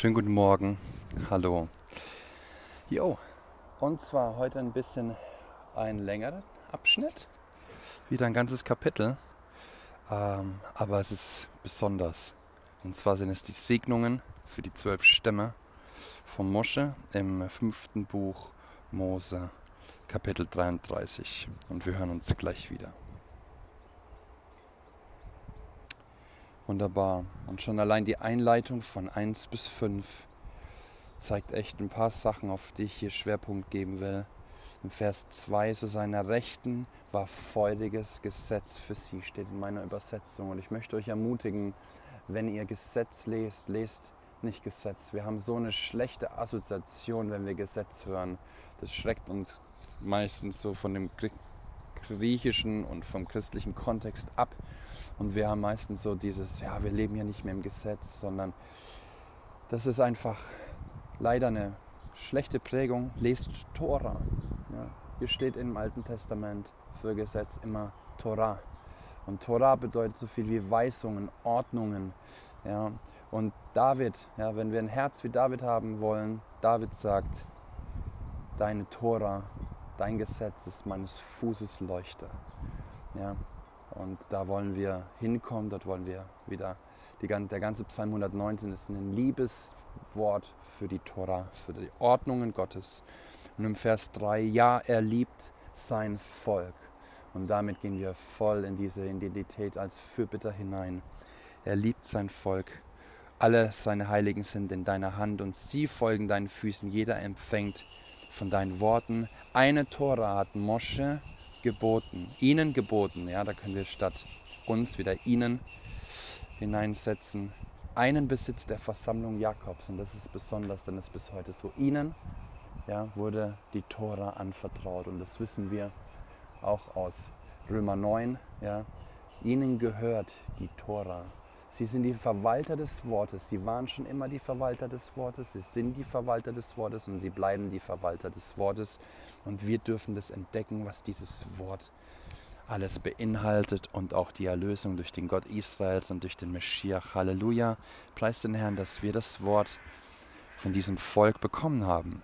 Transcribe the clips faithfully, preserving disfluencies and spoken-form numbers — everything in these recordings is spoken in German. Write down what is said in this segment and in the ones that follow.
Schönen guten Morgen. Hallo. Jo, und zwar heute ein bisschen ein längerer Abschnitt. Wieder ein ganzes Kapitel. Ähm, aber es ist besonders. Und zwar sind es die Segnungen für die zwölf Stämme von Mosche im fünften Buch Mose, Kapitel dreiunddreißig. Und wir hören uns gleich wieder. Wunderbar. Und schon allein die Einleitung von eins bis fünf zeigt echt ein paar Sachen, auf die ich hier Schwerpunkt geben will. Im Vers zwei, zu seiner Rechten war feuriges Gesetz für sie, steht in meiner Übersetzung. Und ich möchte euch ermutigen, wenn ihr Gesetz lest, lest nicht Gesetz. Wir haben so eine schlechte Assoziation, wenn wir Gesetz hören. Das schreckt uns meistens so von dem griechischen und vom christlichen Kontext ab. Und wir haben meistens so dieses, ja, wir leben ja nicht mehr im Gesetz, sondern das ist einfach leider eine schlechte Prägung. Lest Tora. Ja, hier steht im Alten Testament für Gesetz immer Torah. Und Torah bedeutet so viel wie Weisungen, Ordnungen. Ja. Und David, ja, wenn wir ein Herz wie David haben wollen, David sagt, deine Tora, dein Gesetz ist meines Fußes Leuchte. Ja. Und da wollen wir hinkommen, dort wollen wir wieder, die, der ganze Psalm hundertneunzehn ist ein Liebeswort für die Tora, für die Ordnungen Gottes. Und im Vers drei, ja, er liebt sein Volk. Und damit gehen wir voll in diese Identität als Fürbitter hinein. Er liebt sein Volk. Alle seine Heiligen sind in deiner Hand und sie folgen deinen Füßen. Jeder empfängt von deinen Worten. Eine Tora hat Mosche geboten, ihnen geboten, ja, da können wir statt uns wieder ihnen hineinsetzen, einen Besitz der Versammlung Jakobs, und das ist besonders, denn es ist bis heute so, ihnen ja, wurde die Tora anvertraut, und das wissen wir auch aus Römer neun, ja, ihnen gehört die Tora. Sie sind die Verwalter des Wortes. Sie waren schon immer die Verwalter des Wortes. Sie sind die Verwalter des Wortes und sie bleiben die Verwalter des Wortes. Und wir dürfen das entdecken, was dieses Wort alles beinhaltet und auch die Erlösung durch den Gott Israels und durch den Meschiach. Halleluja. Preis den Herrn, dass wir das Wort von diesem Volk bekommen haben.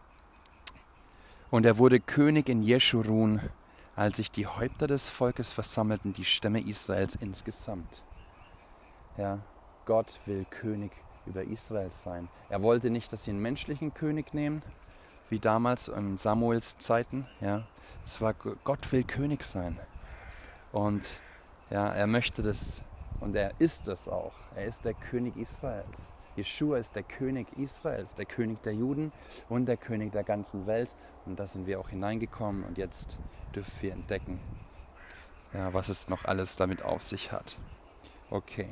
Und er wurde König in Jeschurun, als sich die Häupter des Volkes versammelten, die Stämme Israels insgesamt. Ja, Gott will König über Israel sein. Er wollte nicht, dass sie einen menschlichen König nehmen, wie damals in Samuels Zeiten. Ja, es war, Gott will König sein. Und ja, er möchte das, und er ist das auch. Er ist der König Israels. Jeschua ist der König Israels, der König der Juden und der König der ganzen Welt. Und da sind wir auch hineingekommen, und jetzt dürfen wir entdecken, ja, was es noch alles damit auf sich hat. Okay.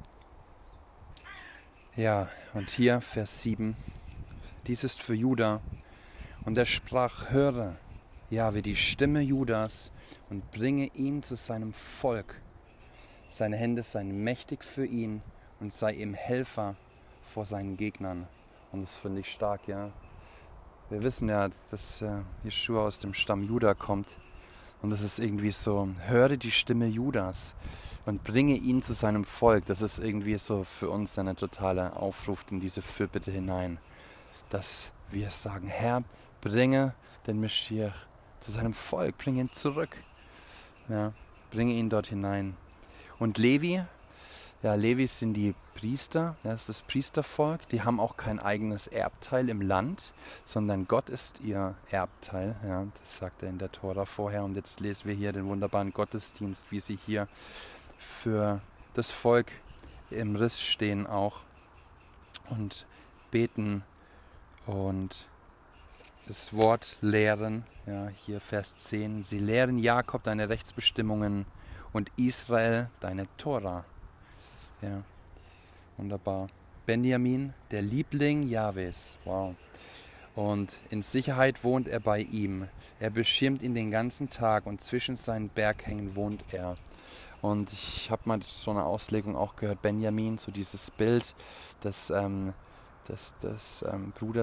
Ja, und hier Vers sieben, dies ist für Juda. Und er sprach, höre, Jahwe, die Stimme Judas, und bringe ihn zu seinem Volk. Seine Hände seien mächtig für ihn und sei ihm Helfer vor seinen Gegnern. Und das finde ich stark, ja. Wir wissen ja, dass äh, Jeschua aus dem Stamm Juda kommt. Und das ist irgendwie so, höre die Stimme Judas und bringe ihn zu seinem Volk. Das ist irgendwie so für uns eine totale Aufruf in diese Fürbitte hinein. Dass wir sagen, Herr, bringe den Meschiach zu seinem Volk, bringe ihn zurück. Ja, bringe ihn dort hinein. Und Levi, ja, Levis sind die Priester, das ist das Priestervolk. Die haben auch kein eigenes Erbteil im Land, sondern Gott ist ihr Erbteil. Ja, das sagt er in der Tora vorher. Und jetzt lesen wir hier den wunderbaren Gottesdienst, wie sie hier für das Volk im Riss stehen auch und beten und das Wort lehren. Ja, hier Vers zehn. Sie lehren Jakob deine Rechtsbestimmungen und Israel deine Tora. Ja, wunderbar. Benjamin, der Liebling Jahwes. Wow. Und in Sicherheit wohnt er bei ihm. Er beschirmt ihn den ganzen Tag, und zwischen seinen Berghängen wohnt er. Und ich habe mal so eine Auslegung auch gehört, Benjamin, so dieses Bild des, ähm, des, des ähm, Bruders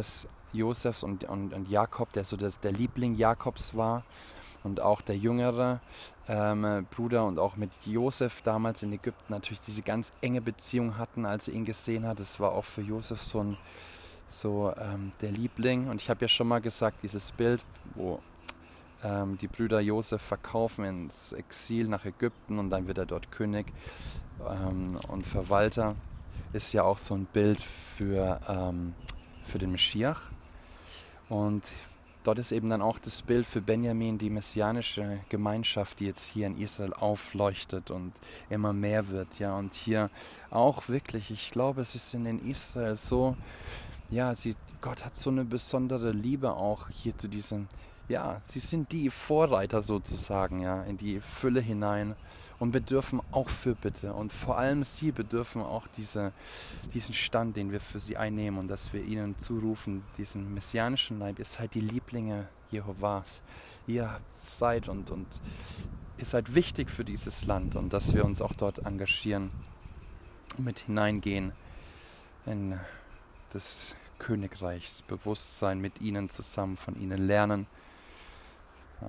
Josefs und, und, und Jakob, der so das, der Liebling Jakobs war und auch der jüngere ähm, Bruder und auch mit Josef damals in Ägypten natürlich diese ganz enge Beziehung hatten, als er ihn gesehen hat. Das war auch für Josef so, ein, so ähm, der Liebling. Und ich habe ja schon mal gesagt, dieses Bild, wo ähm, die Brüder Josef verkaufen ins Exil nach Ägypten und dann wird er dort König ähm, und Verwalter, ist ja auch so ein Bild für, ähm, für den Meschiach. Und dort ist eben dann auch das Bild für Benjamin, die messianische Gemeinschaft, die jetzt hier in Israel aufleuchtet und immer mehr wird. Ja, und hier auch wirklich, ich glaube, es ist in Israel so, ja, sie, Gott hat so eine besondere Liebe auch hier zu diesem, ja, sie sind die Vorreiter sozusagen, ja, in die Fülle hinein und bedürfen auch Fürbitte. Und vor allem sie bedürfen auch diese, diesen Stand, den wir für sie einnehmen und dass wir ihnen zurufen, diesen messianischen Leib, ihr seid die Lieblinge Jehovas. Ihr seid und, und ihr seid wichtig für dieses Land und dass wir uns auch dort engagieren, mit hineingehen in das Königreichsbewusstsein, mit ihnen zusammen, von ihnen lernen. Ja.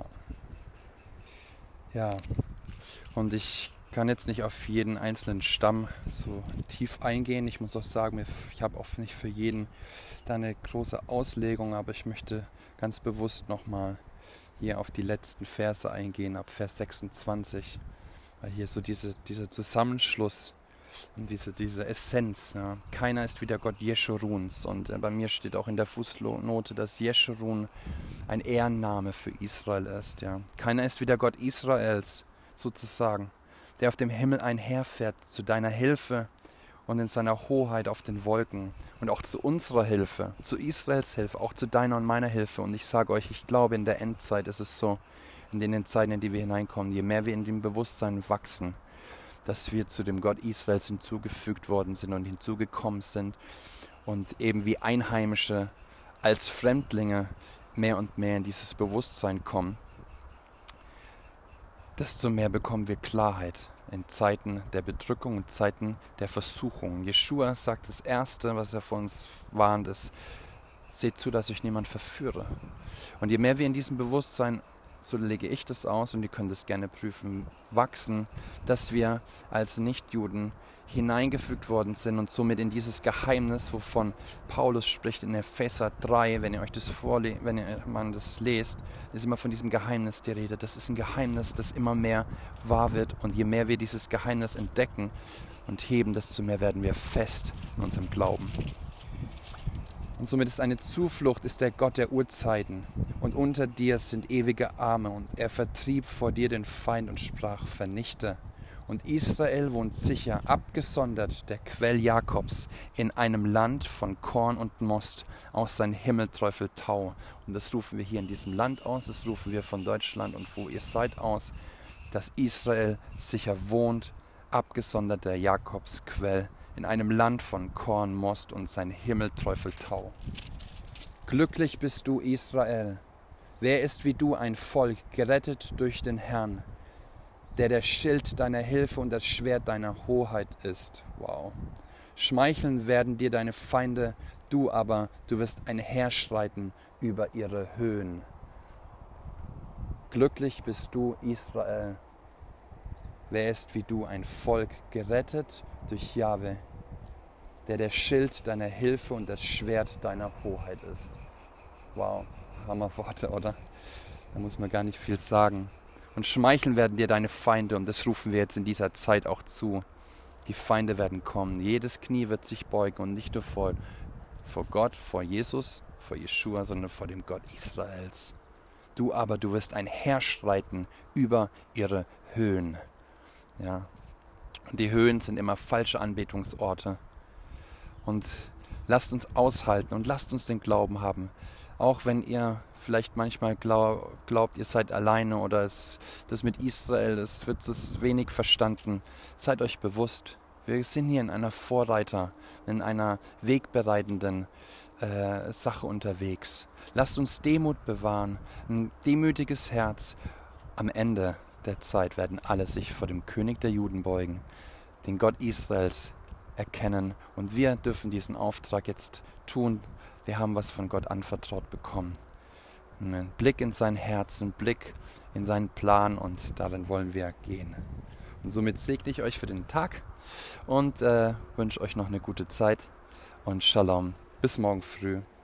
ja, und ich kann jetzt nicht auf jeden einzelnen Stamm so tief eingehen. Ich muss auch sagen, ich habe auch nicht für jeden da eine große Auslegung, aber ich möchte ganz bewusst nochmal hier auf die letzten Verse eingehen, ab Vers sechsundzwanzig, weil hier so diese, dieser Zusammenschluss und diese, diese Essenz. Ja. Keiner ist wie der Gott Jeschuruns. Und äh, bei mir steht auch in der Fußnote, dass Jeschurun ein Ehrenname für Israel ist. Ja. Keiner ist wie der Gott Israels, sozusagen, der auf dem Himmel einherfährt zu deiner Hilfe und in seiner Hoheit auf den Wolken und auch zu unserer Hilfe, zu Israels Hilfe, auch zu deiner und meiner Hilfe. Und ich sage euch, ich glaube, in der Endzeit ist es so, in den Zeiten, in die wir hineinkommen, je mehr wir in dem Bewusstsein wachsen, dass wir zu dem Gott Israels hinzugefügt worden sind und hinzugekommen sind und eben wie Einheimische als Fremdlinge mehr und mehr in dieses Bewusstsein kommen, desto mehr bekommen wir Klarheit in Zeiten der Bedrückung und Zeiten der Versuchung. Jeschua sagt, das Erste, was er vor uns warnt, ist, seht zu, dass euch niemand verführe. Und je mehr wir in diesem Bewusstsein, so lege ich das aus und ihr könnt es gerne prüfen, wachsen, dass wir als Nichtjuden hineingefügt worden sind und somit in dieses Geheimnis, wovon Paulus spricht in Epheser drei, wenn ihr euch das vorle- wenn ihr man das lest, ist immer von diesem Geheimnis die Rede. Das ist ein Geheimnis, das immer mehr wahr wird und je mehr wir dieses Geheimnis entdecken und heben, desto mehr werden wir fest in unserem Glauben. Und somit ist eine Zuflucht, ist der Gott der Urzeiten. Und unter dir sind ewige Arme. Und er vertrieb vor dir den Feind und sprach, vernichte. Und Israel wohnt sicher, abgesondert der Quell Jakobs, in einem Land von Korn und Most, aus sein Himmelträufel Tau. Und das rufen wir hier in diesem Land aus, das rufen wir von Deutschland und wo ihr seid aus, dass Israel sicher wohnt, abgesondert der Jakobs Quell, in einem Land von Korn, Most und sein Himmelträufel Tau. Glücklich bist du, Israel. Wer ist wie du, ein Volk, gerettet durch den Herrn, der der Schild deiner Hilfe und das Schwert deiner Hoheit ist. Wow. Schmeicheln werden dir deine Feinde, du aber, du wirst einherschreiten über ihre Höhen. Glücklich bist du, Israel. Wer ist wie du, ein Volk, gerettet durch Jahwe, der der Schild deiner Hilfe und das Schwert deiner Hoheit ist. Wow, Hammerworte, oder? Da muss man gar nicht viel sagen. Und schmeicheln werden dir deine Feinde, und das rufen wir jetzt in dieser Zeit auch zu. Die Feinde werden kommen, jedes Knie wird sich beugen und nicht nur vor, vor Gott, vor Jesus, vor Jeschua, sondern vor dem Gott Israels. Du aber, du wirst einherschreiten über ihre Höhen. Ja. Und die Höhen sind immer falsche Anbetungsorte. Und lasst uns aushalten und lasst uns den Glauben haben. Auch wenn ihr vielleicht manchmal glaub, glaubt, ihr seid alleine oder es, das mit Israel, es wird so wenig verstanden. Seid euch bewusst, wir sind hier in einer Vorreiter, in einer wegbereitenden äh, Sache unterwegs. Lasst uns Demut bewahren, ein demütiges Herz. Am Ende der Zeit werden alle sich vor dem König der Juden beugen, den Gott Israels erkennen. Und wir dürfen diesen Auftrag jetzt tun, wir haben was von Gott anvertraut bekommen. Einen Blick in sein Herz, einen Blick in seinen Plan und darin wollen wir gehen. Und somit segne ich euch für den Tag und äh, wünsche euch noch eine gute Zeit und Shalom. Bis morgen früh.